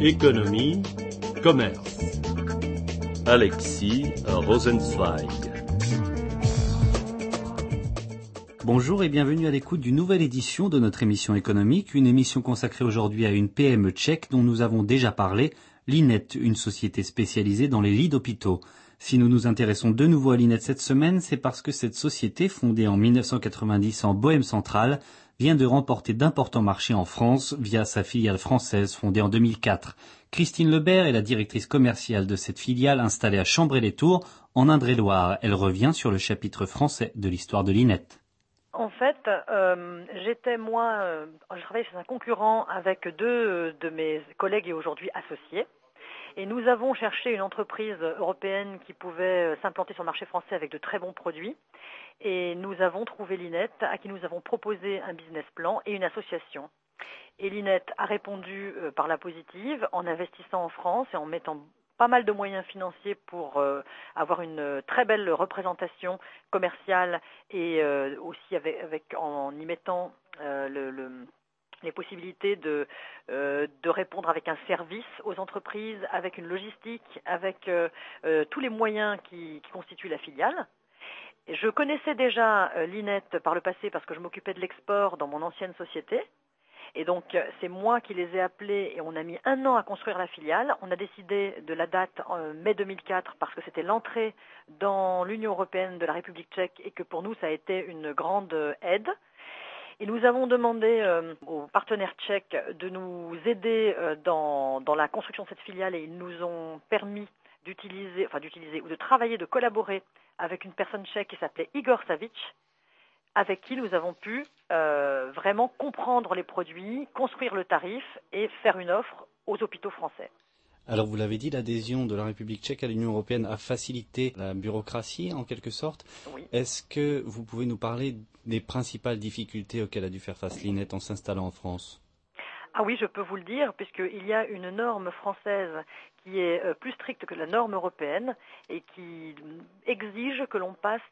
Économie, commerce. Alexis Rosenzweig. Bonjour et bienvenue à l'écoute d'une nouvelle édition de notre émission économique, une émission consacrée aujourd'hui à une PME tchèque dont nous avons déjà parlé, Linet, une société spécialisée dans les lits d'hôpitaux. Si nous nous intéressons de nouveau à Linet cette semaine, c'est parce que cette société, fondée en 1990 en Bohème centrale, vient de remporter d'importants marchés en France via sa filiale française fondée en 2004. Christine Lebert est la directrice commerciale de cette filiale installée à Chambray-les-Tours, en Indre-et-Loire. Elle revient sur le chapitre français de l'histoire de Linet. En fait, je travaillais chez un concurrent avec deux de mes collègues et aujourd'hui associés. Et nous avons cherché une entreprise européenne qui pouvait s'implanter sur le marché français avec de très bons produits. Et nous avons trouvé Linet, à qui nous avons proposé un business plan et une association. Et Linet a répondu par la positive en investissant en France et en mettant pas mal de moyens financiers pour avoir une très belle représentation commerciale et aussi en y mettant les possibilités de répondre avec un service aux entreprises, avec une logistique, avec tous les moyens qui constituent la filiale. Je connaissais déjà Linet par le passé parce que je m'occupais de l'export dans mon ancienne société. Et donc, c'est moi qui les ai appelés et on a mis 1 an à construire la filiale. On a décidé de la date en mai 2004 parce que c'était l'entrée dans l'Union européenne de la République tchèque et que pour nous, ça a été une grande aide. Et nous avons demandé aux partenaires tchèques de nous aider dans la construction de cette filiale et ils nous ont permis de collaborer avec une personne tchèque qui s'appelait Igor Savic, avec qui nous avons pu vraiment comprendre les produits, construire le tarif et faire une offre aux hôpitaux français. Alors vous l'avez dit, l'adhésion de la République tchèque à l'Union européenne a facilité la bureaucratie en quelque sorte. Oui. Est-ce que vous pouvez nous parler des principales difficultés auxquelles a dû faire face Linet en s'installant en France ? Ah oui, je peux vous le dire, puisqu'il y a une norme française qui est plus stricte que la norme européenne et qui exige que l'on passe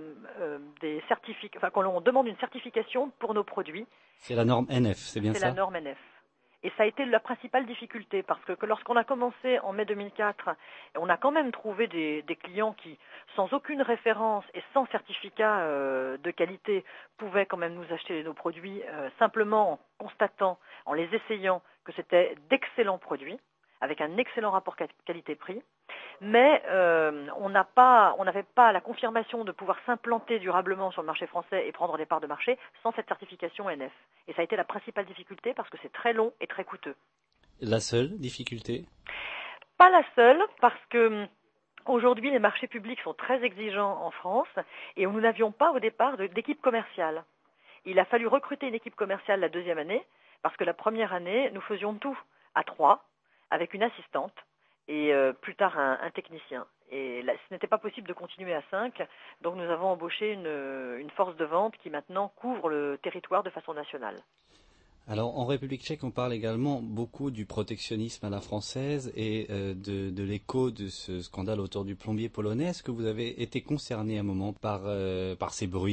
des certificats, enfin qu'on demande une certification pour nos produits. C'est la norme NF, c'est bien ça ? C'est la norme NF. Et ça a été la principale difficulté parce que lorsqu'on a commencé en mai 2004, on a quand même trouvé des clients qui, sans aucune référence et sans certificat de qualité, pouvaient quand même nous acheter nos produits simplement en constatant, en les essayant, que c'était d'excellents produits, avec un excellent rapport qualité-prix. Mais on n'avait pas la confirmation de pouvoir s'implanter durablement sur le marché français et prendre des parts de marché sans cette certification NF. Et ça a été la principale difficulté parce que c'est très long et très coûteux. La seule difficulté ? Pas la seule, parce que aujourd'hui les marchés publics sont très exigeants en France et nous n'avions pas au départ d'équipe commerciale. Il a fallu recruter une équipe commerciale la 2e année parce que la première année nous faisions tout à 3 avec une assistante. Et plus tard un technicien. Et là, ce n'était pas possible de continuer à 5, donc nous avons embauché une force de vente qui maintenant couvre le territoire de façon nationale. Alors en République tchèque, on parle également beaucoup du protectionnisme à la française et de l'écho de ce scandale autour du plombier polonais. Est-ce que vous avez été concerné à un moment par ces bruits ?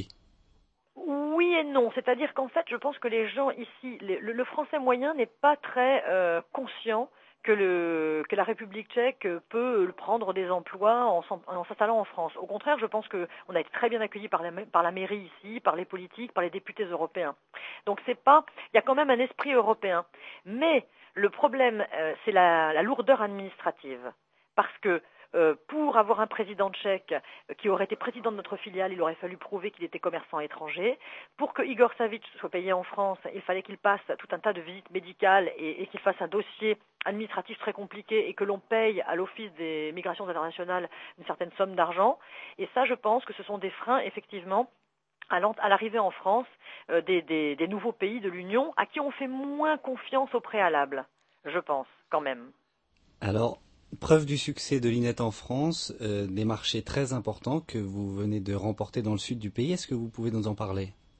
Oui et non, c'est-à-dire qu'en fait, je pense que les gens ici, le français moyen n'est pas très conscient que la République tchèque peut prendre des emplois en s'installant en France. Au contraire, je pense qu'on a été très bien accueillis par la mairie ici, par les politiques, par les députés européens. Donc il y a quand même un esprit européen. Mais le problème, c'est la lourdeur administrative. Parce que pour avoir un président tchèque qui aurait été président de notre filiale, il aurait fallu prouver qu'il était commerçant étranger. Pour que Igor Savic soit payé en France, il fallait qu'il passe tout un tas de visites médicales et qu'il fasse un dossier administratif très compliqué et que l'on paye à l'Office des migrations internationales une certaine somme d'argent. Et ça, je pense que ce sont des freins, effectivement, à l'arrivée en France des nouveaux pays de l'Union à qui on fait moins confiance au préalable, je pense, quand même. Alors, preuve du succès de Linet en France, des marchés très importants que vous venez de remporter dans le sud du pays. Est-ce que vous pouvez nous en parler ?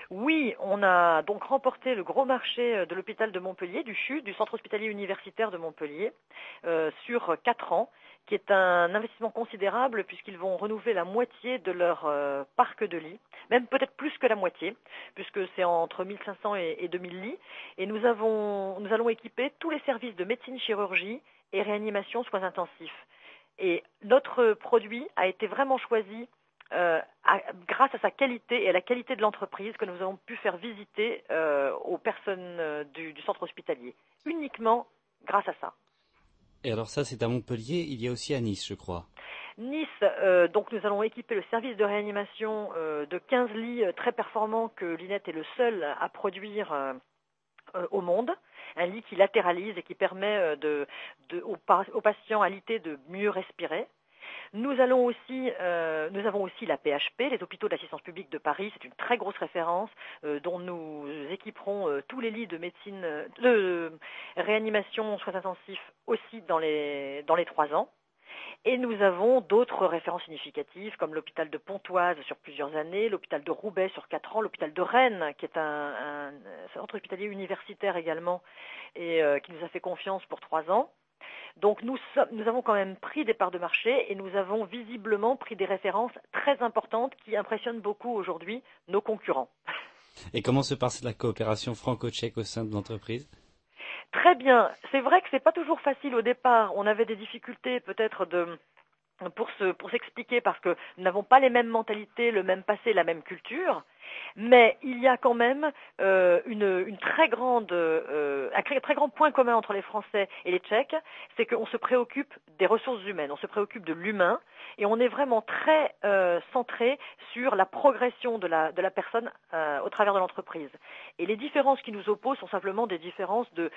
Oui, on a donc remporté le gros marché de l'hôpital de Montpellier, du CHU, du Centre hospitalier universitaire de Montpellier, sur 4 ans, qui est un investissement considérable puisqu'ils vont renouveler la moitié de leur parc de lits, même peut-être plus que la moitié, puisque c'est entre 1500 et 2000 lits. Et nous allons équiper tous les services de médecine, chirurgie et réanimation, soins intensifs. Et notre produit a été vraiment choisi grâce à sa qualité et à la qualité de l'entreprise que nous avons pu faire visiter aux personnes du centre hospitalier. Uniquement grâce à ça. Et alors ça, c'est à Montpellier, il y a aussi à Nice, je crois. Nice, donc nous allons équiper le service de réanimation de 15 lits très performants que l'INET est le seul à produire au monde. Un lit qui latéralise et qui permet aux patients alités de mieux respirer. Nous avons aussi la PHP, les hôpitaux d'assistance publique de Paris. C'est une très grosse référence dont nous équiperons tous les lits de médecine, de réanimation, soins intensifs aussi dans les 3 ans. Et nous avons d'autres références significatives comme l'hôpital de Pontoise sur plusieurs années, l'hôpital de Roubaix sur 4 ans, l'hôpital de Rennes qui est un centre hospitalier universitaire également et qui nous a fait confiance pour 3 ans. Donc nous avons quand même pris des parts de marché et nous avons visiblement pris des références très importantes qui impressionnent beaucoup aujourd'hui nos concurrents. Et comment se passe la coopération franco-tchèque au sein de l'entreprise ? Très bien. C'est vrai que c'est pas toujours facile au départ. On avait des difficultés peut-être pour s'expliquer parce que nous n'avons pas les mêmes mentalités, le même passé, la même culture. Mais il y a quand même un très grand point commun entre les Français et les Tchèques, c'est qu'on se préoccupe des ressources humaines, on se préoccupe de l'humain et on est vraiment très centré sur la progression de la personne au travers de l'entreprise. Et les différences qui nous opposent sont simplement des différences de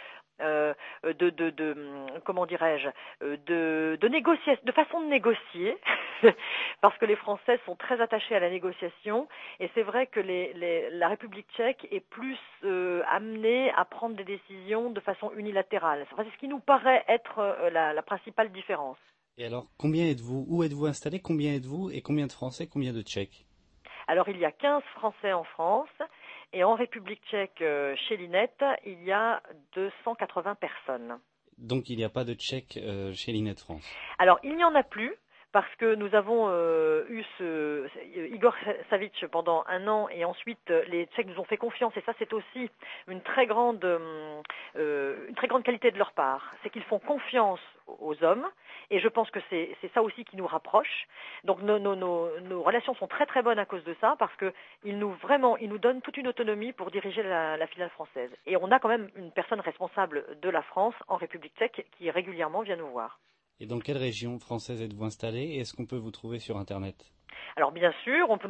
façon de négocier, parce que les Français sont très attachés à la négociation et c'est vrai que la République tchèque est plus amenée à prendre des décisions de façon unilatérale. C'est ce qui nous paraît être la principale différence. Et alors, combien êtes-vous ? Où êtes-vous installé ? Combien êtes-vous ? Et combien de Français ? Combien de Tchèques ? Alors, il y a 15 Français en France et en République tchèque, chez l'INET, il y a 280 personnes. Donc, il n'y a pas de Tchèques chez l'INET France ? Alors, il n'y en a plus. Parce que nous avons eu Igor Savic pendant 1 an et ensuite les Tchèques nous ont fait confiance et ça c'est aussi une très grande qualité de leur part. C'est qu'ils font confiance aux hommes et je pense que c'est ça aussi qui nous rapproche. Donc nos relations sont très très bonnes à cause de ça parce que ils nous donnent toute une autonomie pour diriger la filiale française. Et on a quand même une personne responsable de la France en République tchèque qui régulièrement vient nous voir. Et dans quelle région française êtes-vous installé et est-ce qu'on peut vous trouver sur Internet ? Alors bien sûr, on peut